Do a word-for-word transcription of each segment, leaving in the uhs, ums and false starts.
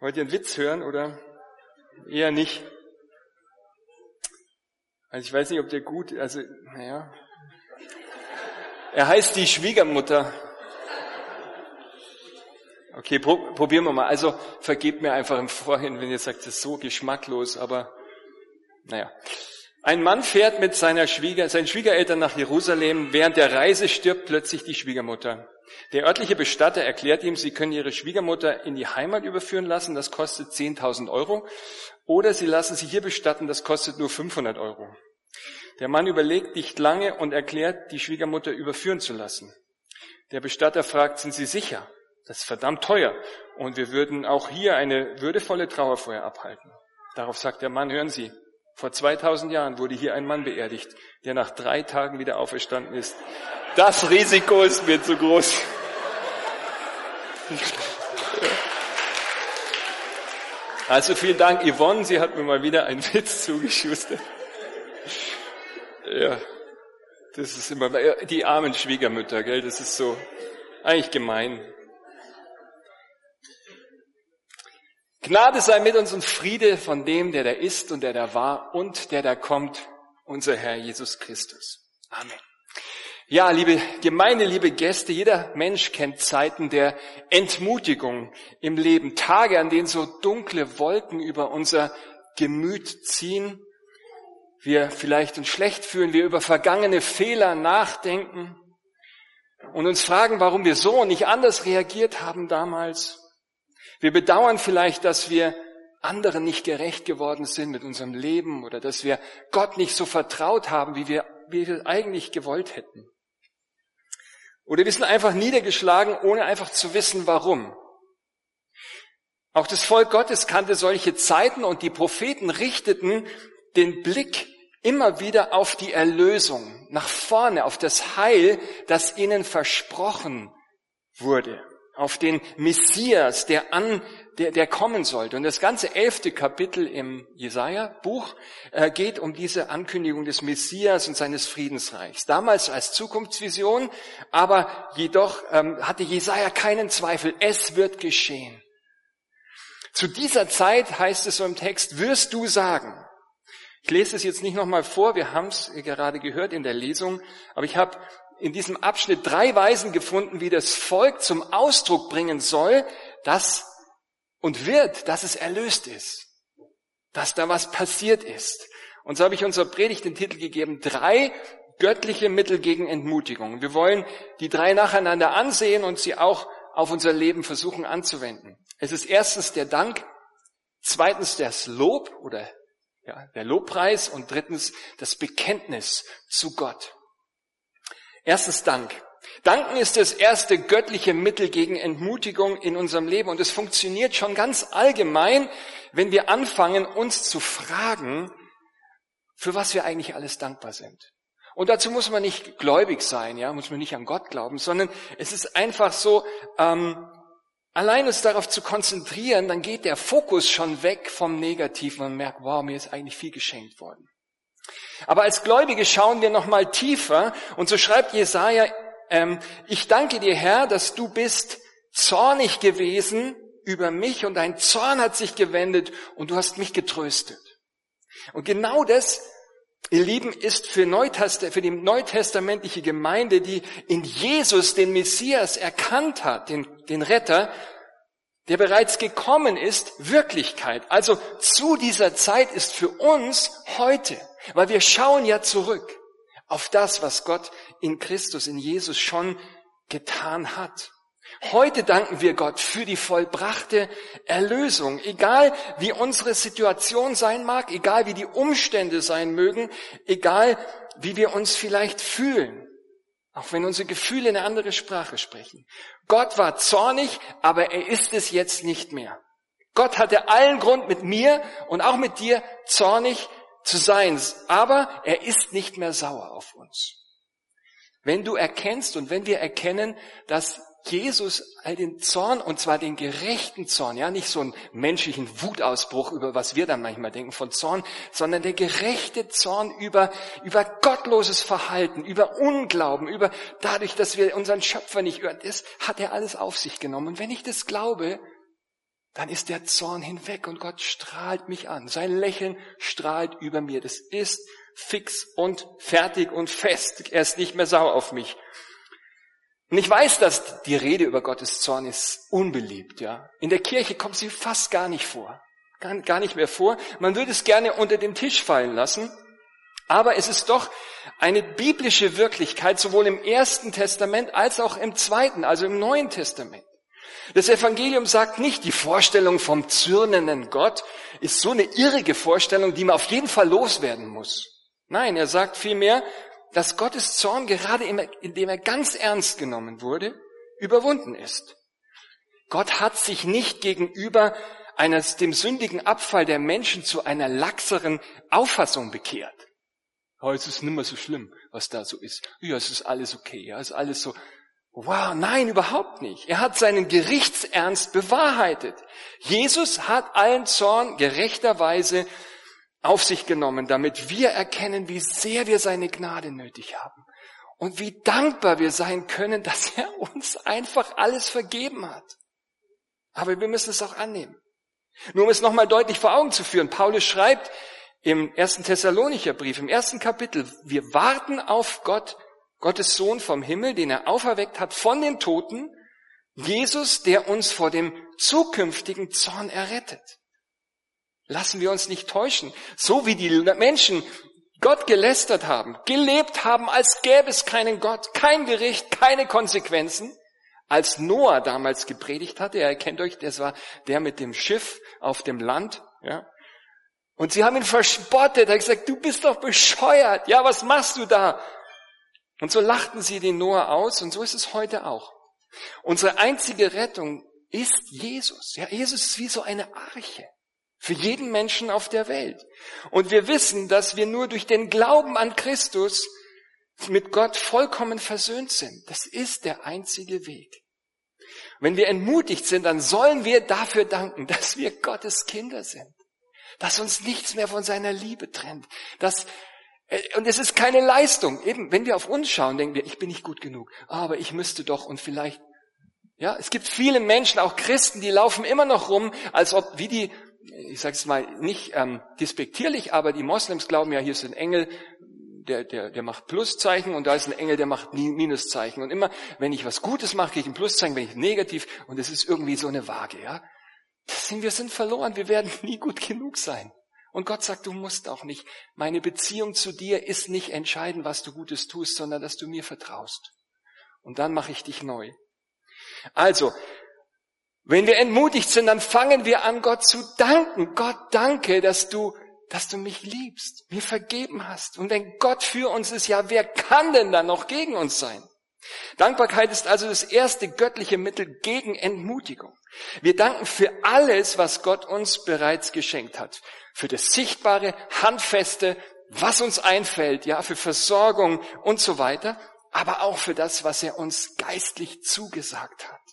Wollt ihr einen Witz hören oder eher nicht? Also ich weiß nicht, ob der gut, also naja. Er heißt die Schwiegermutter. Okay, pro, probieren wir mal. Also vergebt mir einfach im Vorhinein, wenn ihr sagt, das ist so geschmacklos, aber naja. Ein Mann fährt mit seiner Schwieger, seinen Schwiegereltern nach Jerusalem. Während der Reise stirbt plötzlich die Schwiegermutter. Der örtliche Bestatter erklärt ihm, sie können ihre Schwiegermutter in die Heimat überführen lassen, das kostet zehntausend Euro. Oder sie lassen sie hier bestatten, das kostet nur fünfhundert Euro. Der Mann überlegt nicht lange und erklärt, die Schwiegermutter überführen zu lassen. Der Bestatter fragt, sind Sie sicher? Das ist verdammt teuer und wir würden auch hier eine würdevolle Trauerfeier abhalten. Darauf sagt der Mann, hören Sie, vor zweitausend Jahren wurde hier ein Mann beerdigt, der nach drei Tagen wieder auferstanden ist. Das Risiko ist mir zu groß. Also vielen Dank, Yvonne, sie hat mir mal wieder einen Witz zugeschustert. Ja, das ist immer, die armen Schwiegermütter, gell, das ist so, eigentlich gemein. Gnade sei mit uns und Friede von dem, der da ist und der da war und der da kommt, unser Herr Jesus Christus. Amen. Ja, liebe Gemeinde, liebe Gäste, jeder Mensch kennt Zeiten der Entmutigung im Leben. Tage, an denen so dunkle Wolken über unser Gemüt ziehen. Wir vielleicht uns schlecht fühlen, wir über vergangene Fehler nachdenken und uns fragen, warum wir so und nicht anders reagiert haben damals. Wir bedauern vielleicht, dass wir anderen nicht gerecht geworden sind mit unserem Leben oder dass wir Gott nicht so vertraut haben, wie wir, wie wir eigentlich gewollt hätten. Oder wir sind einfach niedergeschlagen, ohne einfach zu wissen, warum. Auch das Volk Gottes kannte solche Zeiten und die Propheten richteten den Blick immer wieder auf die Erlösung, nach vorne, auf das Heil, das ihnen versprochen wurde. Auf den Messias, der an, der, der kommen sollte. Und das ganze elfte Kapitel im Jesaja-Buch äh, geht um diese Ankündigung des Messias und seines Friedensreichs. Damals als Zukunftsvision, aber jedoch ähm, hatte Jesaja keinen Zweifel, es wird geschehen. Zu dieser Zeit, heißt es so im Text, wirst du sagen. Ich lese es jetzt nicht nochmal vor, wir haben es gerade gehört in der Lesung, aber ich habe in diesem Abschnitt drei Weisen gefunden, wie das Volk zum Ausdruck bringen soll, dass und wird, dass es erlöst ist, dass da was passiert ist. Und so habe ich unserer Predigt den Titel gegeben, drei göttliche Mittel gegen Entmutigung. Wir wollen die drei nacheinander ansehen und sie auch auf unser Leben versuchen anzuwenden. Es ist erstens der Dank, zweitens das Lob oder ja, der Lobpreis und drittens das Bekenntnis zu Gott. Erstens Dank. Danken ist das erste göttliche Mittel gegen Entmutigung in unserem Leben und es funktioniert schon ganz allgemein, wenn wir anfangen, uns zu fragen, für was wir eigentlich alles dankbar sind. Und dazu muss man nicht gläubig sein, ja, muss man nicht an Gott glauben, sondern es ist einfach so, ähm, allein uns darauf zu konzentrieren, dann geht der Fokus schon weg vom Negativen und merkt, wow, mir ist eigentlich viel geschenkt worden. Aber als Gläubige schauen wir noch mal tiefer und so schreibt Jesaja, ähm, ich danke dir, Herr, dass du bist zornig gewesen über mich und dein Zorn hat sich gewendet und du hast mich getröstet. Und genau das, ihr Lieben, ist für, Neutest- für die neutestamentliche Gemeinde, die in Jesus den Messias erkannt hat, den, den Retter, der bereits gekommen ist, Wirklichkeit. Also zu dieser Zeit ist für uns heute, weil wir schauen ja zurück auf das, was Gott in Christus, in Jesus schon getan hat. Heute danken wir Gott für die vollbrachte Erlösung. Egal wie unsere Situation sein mag, egal wie die Umstände sein mögen, egal wie wir uns vielleicht fühlen. Auch wenn unsere Gefühle eine andere Sprache sprechen. Gott war zornig, aber er ist es jetzt nicht mehr. Gott hatte allen Grund, mit mir und auch mit dir zornig zu sein, aber er ist nicht mehr sauer auf uns. Wenn du erkennst und wenn wir erkennen, dass Jesus all den Zorn, und zwar den gerechten Zorn, ja, nicht so einen menschlichen Wutausbruch, über was wir dann manchmal denken von Zorn, sondern der gerechte Zorn über, über gottloses Verhalten, über Unglauben, über dadurch, dass wir unseren Schöpfer nicht hören, das hat er alles auf sich genommen. Und wenn ich das glaube, dann ist der Zorn hinweg und Gott strahlt mich an. Sein Lächeln strahlt über mir. Das ist fix und fertig und fest. Er ist nicht mehr sauer auf mich. Und ich weiß, dass die Rede über Gottes Zorn ist unbeliebt, ja. In der Kirche kommt sie fast gar nicht vor. Gar, gar nicht mehr vor. Man würde es gerne unter den Tisch fallen lassen. Aber es ist doch eine biblische Wirklichkeit, sowohl im Ersten Testament als auch im Zweiten, also im Neuen Testament. Das Evangelium sagt nicht, die Vorstellung vom zürnenden Gott ist so eine irrige Vorstellung, die man auf jeden Fall loswerden muss. Nein, er sagt vielmehr, dass Gottes Zorn, gerade indem er ganz ernst genommen wurde, überwunden ist. Gott hat sich nicht gegenüber eines, dem sündigen Abfall der Menschen zu einer laxeren Auffassung bekehrt. Oh, es ist nicht mehr so schlimm, was da so ist. Ja, es ist alles okay, ja, es ist alles so. Wow, nein, überhaupt nicht. Er hat seinen Gerichtsernst bewahrheitet. Jesus hat allen Zorn gerechterweise auf sich genommen, damit wir erkennen, wie sehr wir seine Gnade nötig haben und wie dankbar wir sein können, dass er uns einfach alles vergeben hat. Aber wir müssen es auch annehmen. Nur um es nochmal deutlich vor Augen zu führen, Paulus schreibt im ersten Thessalonicher Brief, im ersten Kapitel, wir warten auf Gott, Gottes Sohn vom Himmel, den er auferweckt hat von den Toten, Jesus, der uns vor dem zukünftigen Zorn errettet. Lassen wir uns nicht täuschen. So wie die Menschen Gott gelästert haben, gelebt haben, als gäbe es keinen Gott, kein Gericht, keine Konsequenzen. Als Noah damals gepredigt hatte, ihr kennt euch, das war der mit dem Schiff auf dem Land, ja. Und sie haben ihn verspottet, er hat gesagt, du bist doch bescheuert, ja, was machst du da? Und so lachten sie den Noah aus und so ist es heute auch. Unsere einzige Rettung ist Jesus. Ja, Jesus ist wie so eine Arche für jeden Menschen auf der Welt. Und wir wissen, dass wir nur durch den Glauben an Christus mit Gott vollkommen versöhnt sind. Das ist der einzige Weg. Wenn wir entmutigt sind, dann sollen wir dafür danken, dass wir Gottes Kinder sind. Dass uns nichts mehr von seiner Liebe trennt. Dass, und es ist keine Leistung. Eben, wenn wir auf uns schauen, denken wir, ich bin nicht gut genug. Aber ich müsste doch und vielleicht, ja, es gibt viele Menschen, auch Christen, die laufen immer noch rum, als ob, wie die, ich sag's mal nicht ähm, despektierlich, aber die Moslems glauben ja, hier ist ein Engel, der, der, der macht Pluszeichen und da ist ein Engel, der macht Minuszeichen. Und immer, wenn ich was Gutes mache, kriege ich ein Pluszeichen, wenn ich negativ, und es ist irgendwie so eine Waage, ja. Das sind, wir sind verloren, wir werden nie gut genug sein. Und Gott sagt, du musst auch nicht. Meine Beziehung zu dir ist nicht entscheidend, was du Gutes tust, sondern dass du mir vertraust. Und dann mache ich dich neu. Also, wenn wir entmutigt sind, dann fangen wir an, Gott zu danken. Gott, danke, dass du, dass du mich liebst, mir vergeben hast. Und wenn Gott für uns ist, ja, wer kann denn dann noch gegen uns sein? Dankbarkeit ist also das erste göttliche Mittel gegen Entmutigung. Wir danken für alles, was Gott uns bereits geschenkt hat. Für das Sichtbare, Handfeste, was uns einfällt, ja, für Versorgung und so weiter, aber auch für das, was er uns geistlich zugesagt hat.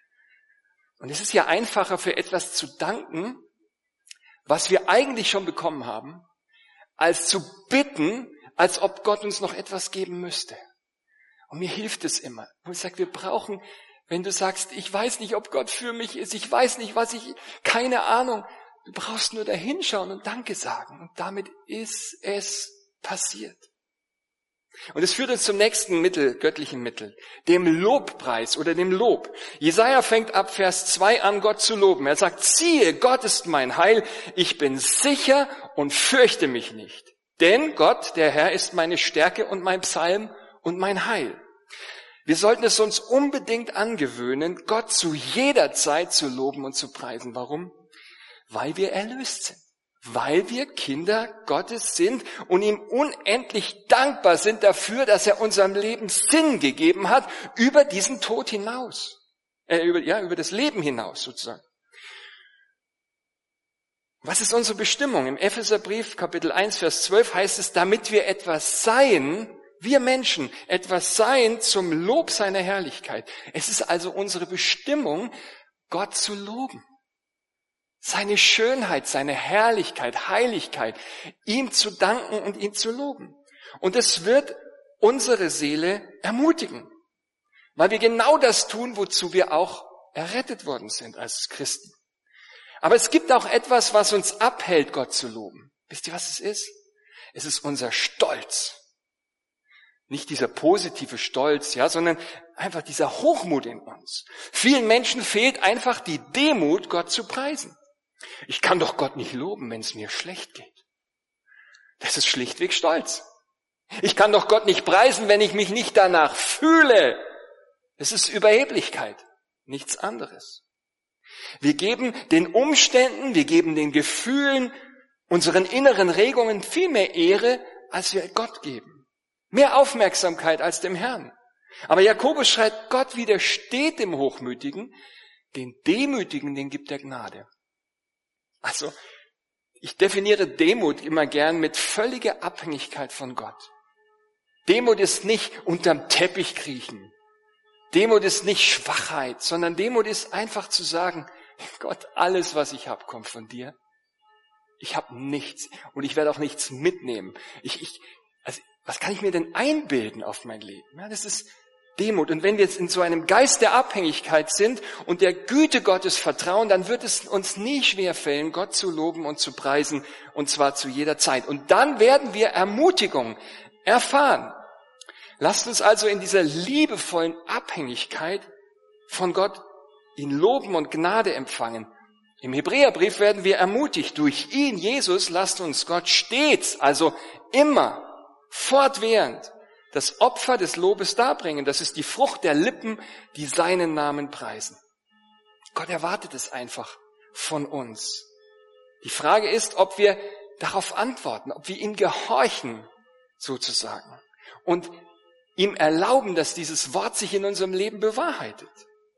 Und es ist ja einfacher, für etwas zu danken, was wir eigentlich schon bekommen haben, als zu bitten, als ob Gott uns noch etwas geben müsste. Und mir hilft es immer. Und ich sage, wir brauchen, wenn du sagst, ich weiß nicht, ob Gott für mich ist, ich weiß nicht, was ich, keine Ahnung. Du brauchst nur da hinschauen und Danke sagen. Und damit ist es passiert. Und es führt uns zum nächsten Mittel, göttlichen Mittel, dem Lobpreis oder dem Lob. Jesaja fängt ab Vers zwei an, Gott zu loben. Er sagt, siehe, Gott ist mein Heil, ich bin sicher und fürchte mich nicht. Denn Gott, der Herr, ist meine Stärke und mein Psalm und mein Heil. Wir sollten es uns unbedingt angewöhnen, Gott zu jeder Zeit zu loben und zu preisen. Warum? Weil wir erlöst sind. Weil wir Kinder Gottes sind und ihm unendlich dankbar sind dafür, dass er unserem Leben Sinn gegeben hat, über diesen Tod hinaus. Äh, über, ja, über das Leben hinaus sozusagen. Was ist unsere Bestimmung? Im Epheserbrief Kapitel eins, Vers zwölf heißt es, damit wir etwas seien, wir Menschen, etwas seien zum Lob seiner Herrlichkeit. Es ist also unsere Bestimmung, Gott zu loben. Seine Schönheit, seine Herrlichkeit, Heiligkeit, ihm zu danken und ihn zu loben. Und es wird unsere Seele ermutigen, weil wir genau das tun, wozu wir auch errettet worden sind als Christen. Aber es gibt auch etwas, was uns abhält, Gott zu loben. Wisst ihr, was es ist? Es ist unser Stolz. Nicht dieser positive Stolz, ja, sondern einfach dieser Hochmut in uns. Vielen Menschen fehlt einfach die Demut, Gott zu preisen. Ich kann doch Gott nicht loben, wenn es mir schlecht geht. Das ist schlichtweg Stolz. Ich kann doch Gott nicht preisen, wenn ich mich nicht danach fühle. Das ist Überheblichkeit, nichts anderes. Wir geben den Umständen, wir geben den Gefühlen, unseren inneren Regungen viel mehr Ehre, als wir Gott geben. Mehr Aufmerksamkeit als dem Herrn. Aber Jakobus schreibt, Gott widersteht dem Hochmütigen, den Demütigen, den gibt er Gnade. Also, ich definiere Demut immer gern mit völliger Abhängigkeit von Gott. Demut ist nicht unterm Teppich kriechen. Demut ist nicht Schwachheit, sondern Demut ist einfach zu sagen, Gott, alles, was ich habe, kommt von dir. Ich habe nichts und ich werde auch nichts mitnehmen. Ich, ich, also, was kann ich mir denn einbilden auf mein Leben? Ja, das ist Demut. Und wenn wir jetzt in so einem Geist der Abhängigkeit sind und der Güte Gottes vertrauen, dann wird es uns nie schwerfallen, Gott zu loben und zu preisen, und zwar zu jeder Zeit. Und dann werden wir Ermutigung erfahren. Lasst uns also in dieser liebevollen Abhängigkeit von Gott ihn loben und Gnade empfangen. Im Hebräerbrief werden wir ermutigt, durch ihn, Jesus, lasst uns Gott stets, also immer, fortwährend, das Opfer des Lobes darbringen. Das ist die Frucht der Lippen, die seinen Namen preisen. Gott erwartet es einfach von uns. Die Frage ist, ob wir darauf antworten, ob wir ihm gehorchen, sozusagen, und ihm erlauben, dass dieses Wort sich in unserem Leben bewahrheitet.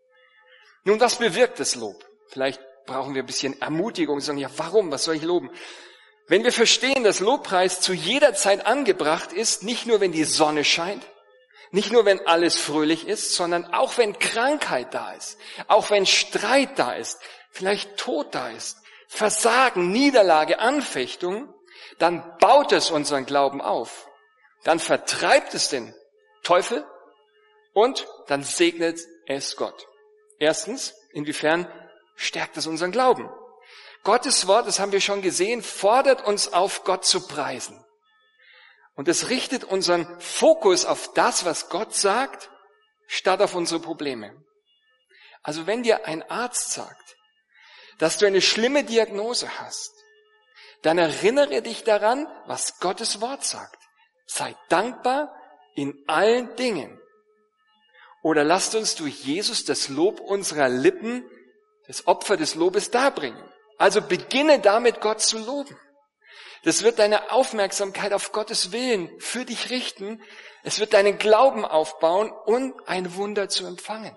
Nun, was bewirkt das Lob? Vielleicht brauchen wir ein bisschen Ermutigung und sagen, ja, warum, was soll ich loben? Wenn wir verstehen, dass Lobpreis zu jeder Zeit angebracht ist, nicht nur wenn die Sonne scheint, nicht nur wenn alles fröhlich ist, sondern auch wenn Krankheit da ist, auch wenn Streit da ist, vielleicht Tod da ist, Versagen, Niederlage, Anfechtung, dann baut es unseren Glauben auf. Dann vertreibt es den Teufel und dann segnet es Gott. Erstens, inwiefern stärkt es unseren Glauben? Gottes Wort, das haben wir schon gesehen, fordert uns auf, Gott zu preisen. Und es richtet unseren Fokus auf das, was Gott sagt, statt auf unsere Probleme. Also wenn dir ein Arzt sagt, dass du eine schlimme Diagnose hast, dann erinnere dich daran, was Gottes Wort sagt. Sei dankbar in allen Dingen. Oder lasst uns durch Jesus das Lob unserer Lippen, das Opfer des Lobes darbringen. Also beginne damit, Gott zu loben. Das wird deine Aufmerksamkeit auf Gottes Willen für dich richten. Es wird deinen Glauben aufbauen und ein Wunder zu empfangen.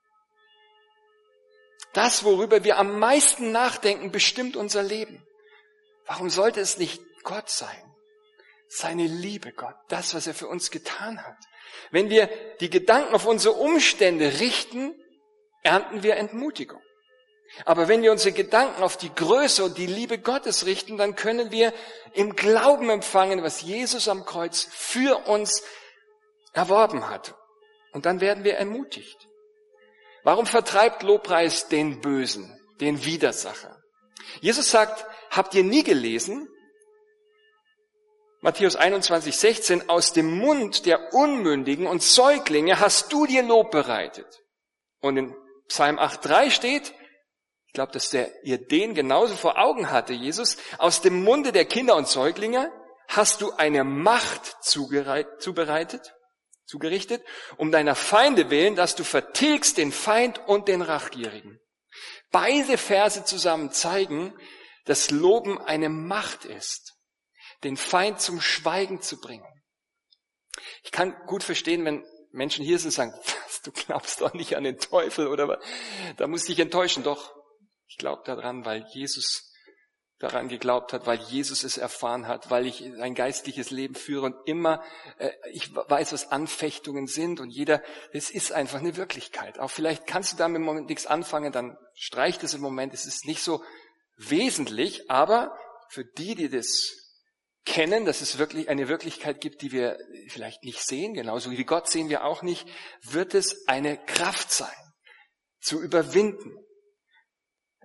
Das, worüber wir am meisten nachdenken, bestimmt unser Leben. Warum sollte es nicht Gott sein? Seine Liebe, Gott, das, was er für uns getan hat. Wenn wir die Gedanken auf unsere Umstände richten, ernten wir Entmutigung. Aber wenn wir unsere Gedanken auf die Größe und die Liebe Gottes richten, dann können wir im Glauben empfangen, was Jesus am Kreuz für uns erworben hat. Und dann werden wir ermutigt. Warum vertreibt Lobpreis den Bösen, den Widersacher? Jesus sagt, habt ihr nie gelesen? Matthäus einundzwanzig, sechzehn, aus dem Mund der Unmündigen und Säuglinge hast du dir Lob bereitet. Und in Psalm acht, drei steht, ich glaube, dass der ihr den genauso vor Augen hatte, Jesus, aus dem Munde der Kinder und Säuglinge hast du eine Macht zubereitet, zugerichtet, um deiner Feinde willen, dass du vertilgst den Feind und den Rachgierigen. Beide Verse zusammen zeigen, dass Loben eine Macht ist, den Feind zum Schweigen zu bringen. Ich kann gut verstehen, wenn Menschen hier sind und sagen, was, du glaubst doch nicht an den Teufel oder was? Da muss ich enttäuschen. Doch, ich glaube daran, weil Jesus daran geglaubt hat, weil Jesus es erfahren hat, weil ich ein geistliches Leben führe und immer, äh, ich weiß, was Anfechtungen sind und jeder, es ist einfach eine Wirklichkeit. Auch vielleicht kannst du damit im Moment nichts anfangen, dann streich das im Moment, es ist nicht so wesentlich, aber für die, die das kennen, dass es wirklich eine Wirklichkeit gibt, die wir vielleicht nicht sehen, genauso wie Gott sehen wir auch nicht, wird es eine Kraft sein, zu überwinden.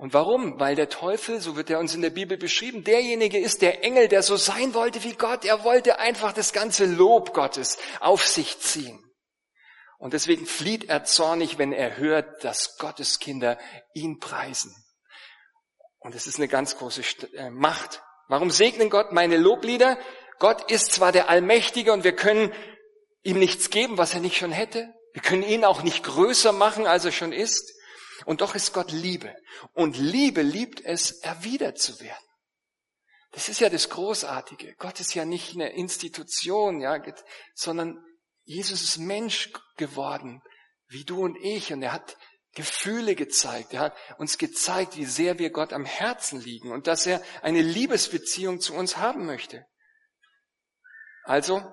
Und warum? Weil der Teufel, so wird er uns in der Bibel beschrieben, derjenige ist, der Engel, der so sein wollte wie Gott. Er wollte einfach das ganze Lob Gottes auf sich ziehen. Und deswegen flieht er zornig, wenn er hört, dass Gottes Kinder ihn preisen. Und es ist eine ganz große Macht. Warum segnen Gott meine Loblieder? Gott ist zwar der Allmächtige und wir können ihm nichts geben, was er nicht schon hätte. Wir können ihn auch nicht größer machen, als er schon ist. Und doch ist Gott Liebe. Und Liebe liebt es, erwidert zu werden. Das ist ja das Großartige. Gott ist ja nicht eine Institution, ja, sondern Jesus ist Mensch geworden, wie du und ich. Und er hat Gefühle gezeigt. Er hat uns gezeigt, wie sehr wir Gott am Herzen liegen und dass er eine Liebesbeziehung zu uns haben möchte. Also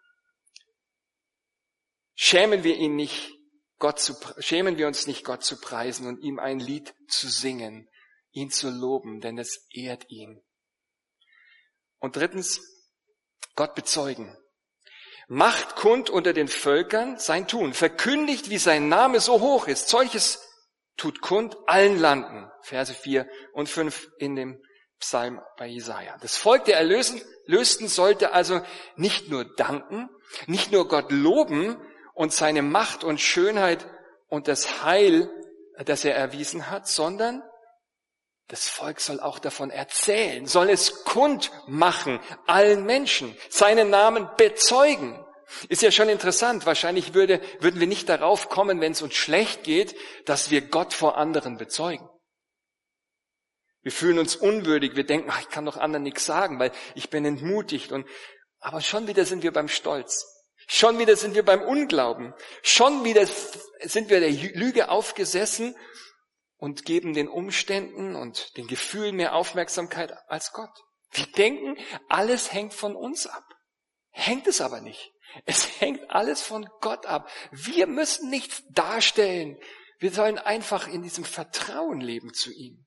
schämen wir ihn nicht, Gott zu, schämen wir uns nicht, Gott zu preisen und ihm ein Lied zu singen, ihn zu loben, denn es ehrt ihn. Und drittens, Gott bezeugen. Macht kund unter den Völkern sein Tun, verkündigt, wie sein Name so hoch ist. Solches tut kund allen Landen. Verse vier und fünf in dem Psalm bei Jesaja. Das Volk der Erlösten sollte also nicht nur danken, nicht nur Gott loben und seine Macht und Schönheit und das Heil, das er erwiesen hat, sondern das Volk soll auch davon erzählen, soll es kund machen allen Menschen, seinen Namen bezeugen. Ist ja schon interessant, wahrscheinlich würde, würden wir nicht darauf kommen, wenn es uns schlecht geht, dass wir Gott vor anderen bezeugen. Wir fühlen uns unwürdig, wir denken, ach, ich kann doch anderen nichts sagen, weil ich bin entmutigt. Und, aber schon wieder sind wir beim Stolz. Schon wieder sind wir beim Unglauben. Schon wieder sind wir der Lüge aufgesessen und geben den Umständen und den Gefühlen mehr Aufmerksamkeit als Gott. Wir denken, alles hängt von uns ab. Hängt es aber nicht. Es hängt alles von Gott ab. Wir müssen nichts darstellen. Wir sollen einfach in diesem Vertrauen leben zu ihm.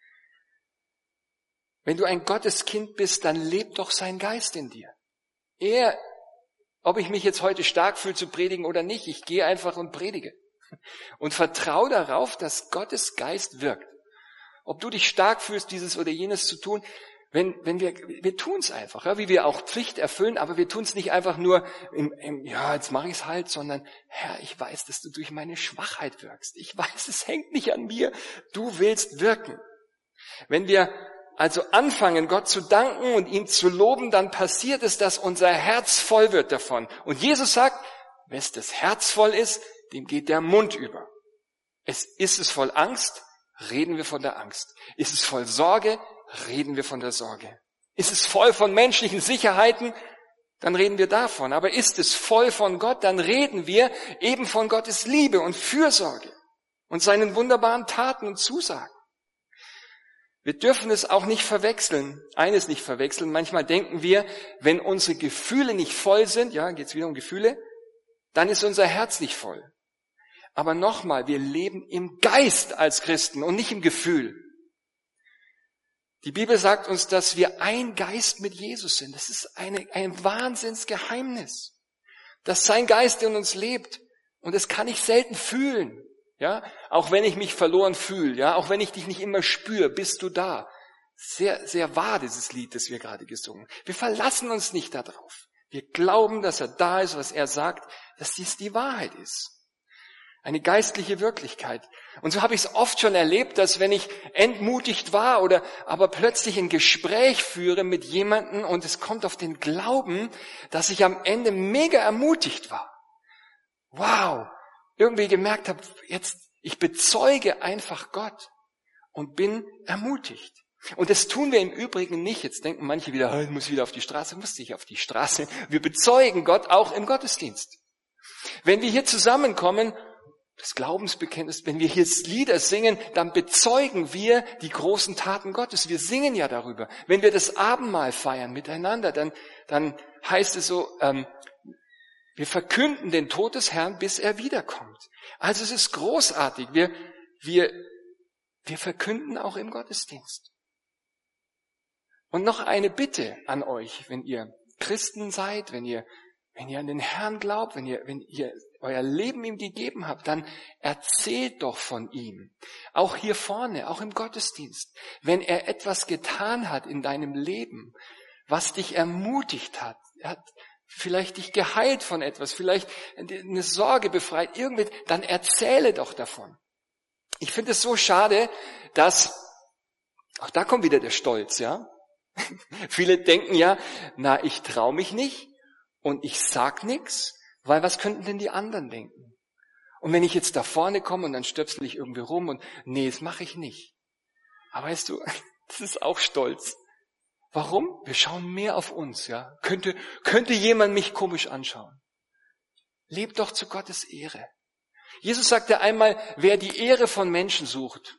Wenn du ein Gotteskind bist, dann lebt doch sein Geist in dir. Er, ob ich mich jetzt heute stark fühle zu predigen oder nicht, ich gehe einfach und predige. Und vertraue darauf, dass Gottes Geist wirkt. Ob du dich stark fühlst, dieses oder jenes zu tun, wenn, wenn wir, wir tun es einfach, ja, wie wir auch Pflicht erfüllen, aber wir tun es nicht einfach nur, im, im, ja, jetzt mache ich es halt, sondern, Herr, ich weiß, dass du durch meine Schwachheit wirkst. Ich weiß, es hängt nicht an mir. Du willst wirken. Wenn wir also anfangen, Gott zu danken und ihn zu loben, dann passiert es, dass unser Herz voll wird davon. Und Jesus sagt, wenn das Herz voll ist, dem geht der Mund über. Es, ist es voll Angst, reden wir von der Angst. Ist es voll Sorge, reden wir von der Sorge. Ist es voll von menschlichen Sicherheiten, dann reden wir davon. Aber ist es voll von Gott, dann reden wir eben von Gottes Liebe und Fürsorge und seinen wunderbaren Taten und Zusagen. Wir dürfen es auch nicht verwechseln, eines nicht verwechseln. Manchmal denken wir, wenn unsere Gefühle nicht voll sind, ja, geht's wieder um Gefühle, dann ist unser Herz nicht voll. Aber nochmal, wir leben im Geist als Christen und nicht im Gefühl. Die Bibel sagt uns, dass wir ein Geist mit Jesus sind. Das ist eine, ein Wahnsinnsgeheimnis, dass sein Geist in uns lebt. Und das kann ich selten fühlen. Ja, auch wenn ich mich verloren fühle, ja, auch wenn ich dich nicht immer spüre, bist du da. Sehr, sehr wahr, dieses Lied, das wir gerade gesungen. Wir verlassen uns nicht darauf. Wir glauben, dass er da ist, was er sagt, dass dies die Wahrheit ist. Eine geistliche Wirklichkeit. Und so habe ich es oft schon erlebt, dass wenn ich entmutigt war oder aber plötzlich ein Gespräch führe mit jemandem und es kommt auf den Glauben, dass ich am Ende mega ermutigt war. Wow! Irgendwie gemerkt habe, jetzt, ich bezeuge einfach Gott und bin ermutigt. Und das tun wir im Übrigen nicht. Jetzt denken manche wieder, ich muss wieder auf die Straße, muss ich auf die Straße. Wir bezeugen Gott auch im Gottesdienst. Wenn wir hier zusammenkommen, das Glaubensbekenntnis, wenn wir hier Lieder singen, dann bezeugen wir die großen Taten Gottes. Wir singen ja darüber. Wenn wir das Abendmahl feiern miteinander, dann, dann heißt es so, ähm, wir verkünden den Tod des Herrn, bis er wiederkommt. Also es ist großartig. Wir, wir, wir verkünden auch im Gottesdienst. Und noch eine Bitte an euch, wenn ihr Christen seid, wenn ihr Wenn ihr an den Herrn glaubt, wenn ihr, wenn ihr euer Leben ihm gegeben habt, dann erzählt doch von ihm. Auch hier vorne, auch im Gottesdienst. Wenn er etwas getan hat in deinem Leben, was dich ermutigt hat, er hat vielleicht dich geheilt von etwas, vielleicht eine Sorge befreit, irgendwie, dann erzähle doch davon. Ich finde es so schade, dass, auch da kommt wieder der Stolz, ja. Viele denken ja, na, ich traue mich nicht und ich sag nichts, weil was könnten denn die anderen denken? Und wenn ich jetzt da vorne komme und dann stöpsel ich irgendwie rum und nee, das mache ich nicht. Aber weißt du, das ist auch Stolz. Warum? Wir schauen mehr auf uns, ja. Könnte, könnte jemand mich komisch anschauen? Lebt doch zu Gottes Ehre. Jesus sagte einmal, wer die Ehre von Menschen sucht,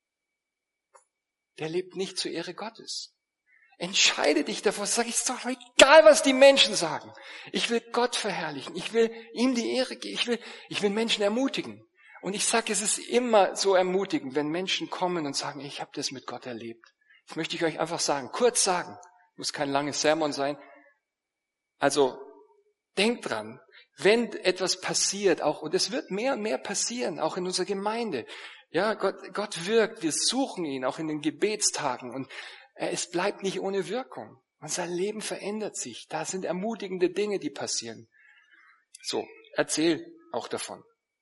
der lebt nicht zur Ehre Gottes. Entscheide dich davor, sag ich, ist doch egal, was die Menschen sagen. Ich will Gott verherrlichen, ich will ihm die Ehre geben, ich will, ich will Menschen ermutigen. Und ich sage, es ist immer so ermutigend, wenn Menschen kommen und sagen, ich habe das mit Gott erlebt. Das möchte ich euch einfach sagen, kurz sagen, muss kein langes Sermon sein. Also denkt dran, wenn etwas passiert, auch, und es wird mehr und mehr passieren, auch in unserer Gemeinde. Ja, Gott, Gott wirkt, wir suchen ihn, auch in den Gebetstagen, und es bleibt nicht ohne Wirkung. Unser Leben verändert sich. Da sind ermutigende Dinge, die passieren. So, erzähl auch davon.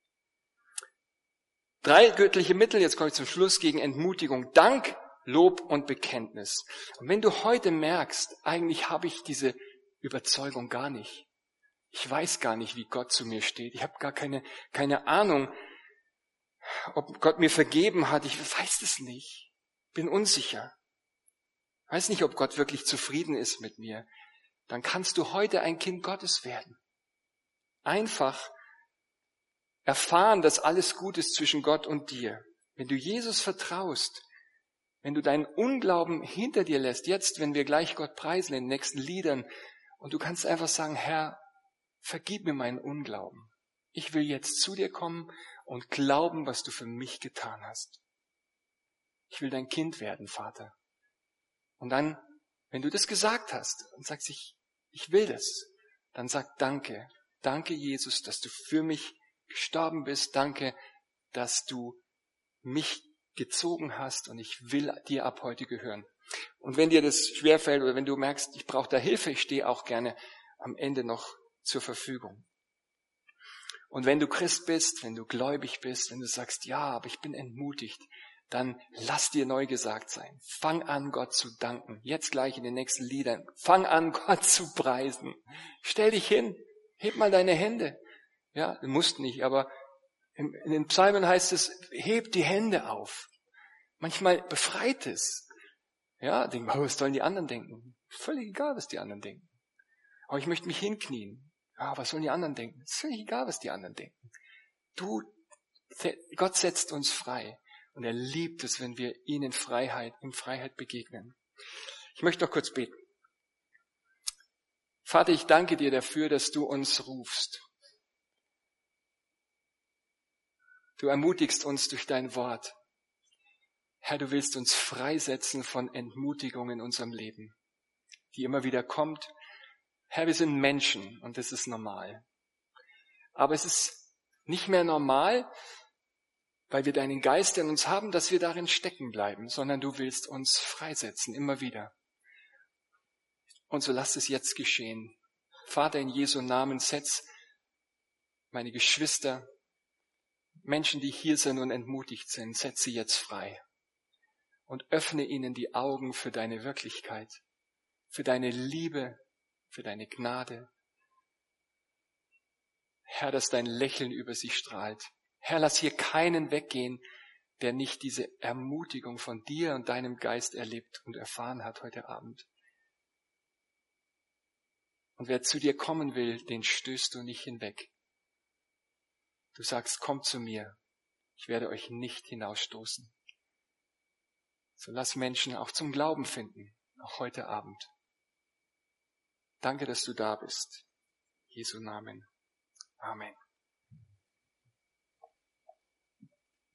Drei göttliche Mittel, jetzt komme ich zum Schluss, gegen Entmutigung. Dank, Lob und Bekenntnis. Und wenn du heute merkst, eigentlich habe ich diese Überzeugung gar nicht. Ich weiß gar nicht, wie Gott zu mir steht. Ich habe gar keine, keine Ahnung, ob Gott mir vergeben hat. Ich weiß es nicht. Bin unsicher. Weiß nicht, ob Gott wirklich zufrieden ist mit mir. Dann kannst du heute ein Kind Gottes werden. Einfach erfahren, dass alles gut ist zwischen Gott und dir. Wenn du Jesus vertraust, wenn du deinen Unglauben hinter dir lässt, jetzt, wenn wir gleich Gott preisen in den nächsten Liedern, und du kannst einfach sagen, Herr, vergib mir meinen Unglauben. Ich will jetzt zu dir kommen und glauben, was du für mich getan hast. Ich will dein Kind werden, Vater. Und dann, wenn du das gesagt hast und sagst, ich, ich will das, dann sag Danke. Danke, Jesus, dass du für mich gestorben bist. Danke, dass du mich gezogen hast, und ich will dir ab heute gehören. Und wenn dir das schwerfällt oder wenn du merkst, ich brauche da Hilfe, ich stehe auch gerne am Ende noch zur Verfügung. Und wenn du Christ bist, wenn du gläubig bist, wenn du sagst, ja, aber ich bin entmutigt, dann lass dir neu gesagt sein. Fang an, Gott zu danken. Jetzt gleich in den nächsten Liedern. Fang an, Gott zu preisen. Stell dich hin. Heb mal deine Hände. Ja, du musst nicht, aber in den Psalmen heißt es, heb die Hände auf. Manchmal befreit es. Ja, denk mal, was sollen die anderen denken? Völlig egal, was die anderen denken. Aber ich möchte mich hinknien. Ja, was sollen die anderen denken? Ist völlig egal, was die anderen denken. Du, Gott setzt uns frei. Und er liebt es, wenn wir ihn in Freiheit, in Freiheit begegnen. Ich möchte noch kurz beten. Vater, ich danke dir dafür, dass du uns rufst. Du ermutigst uns durch dein Wort. Herr, du willst uns freisetzen von Entmutigung in unserem Leben, die immer wieder kommt. Herr, wir sind Menschen und das ist normal. Aber es ist nicht mehr normal, weil wir deinen Geist in uns haben, dass wir darin stecken bleiben, sondern du willst uns freisetzen, immer wieder. Und so lass es jetzt geschehen. Vater, in Jesu Namen, setz meine Geschwister, Menschen, die hier sind und entmutigt sind, setz sie jetzt frei. Und öffne ihnen die Augen für deine Wirklichkeit, für deine Liebe, für deine Gnade. Herr, dass dein Lächeln über sie strahlt. Herr, lass hier keinen weggehen, der nicht diese Ermutigung von dir und deinem Geist erlebt und erfahren hat heute Abend. Und wer zu dir kommen will, den stößt du nicht hinweg. Du sagst, kommt zu mir, ich werde euch nicht hinausstoßen. So lass Menschen auch zum Glauben finden, auch heute Abend. Danke, dass du da bist. In Jesu Namen. Amen.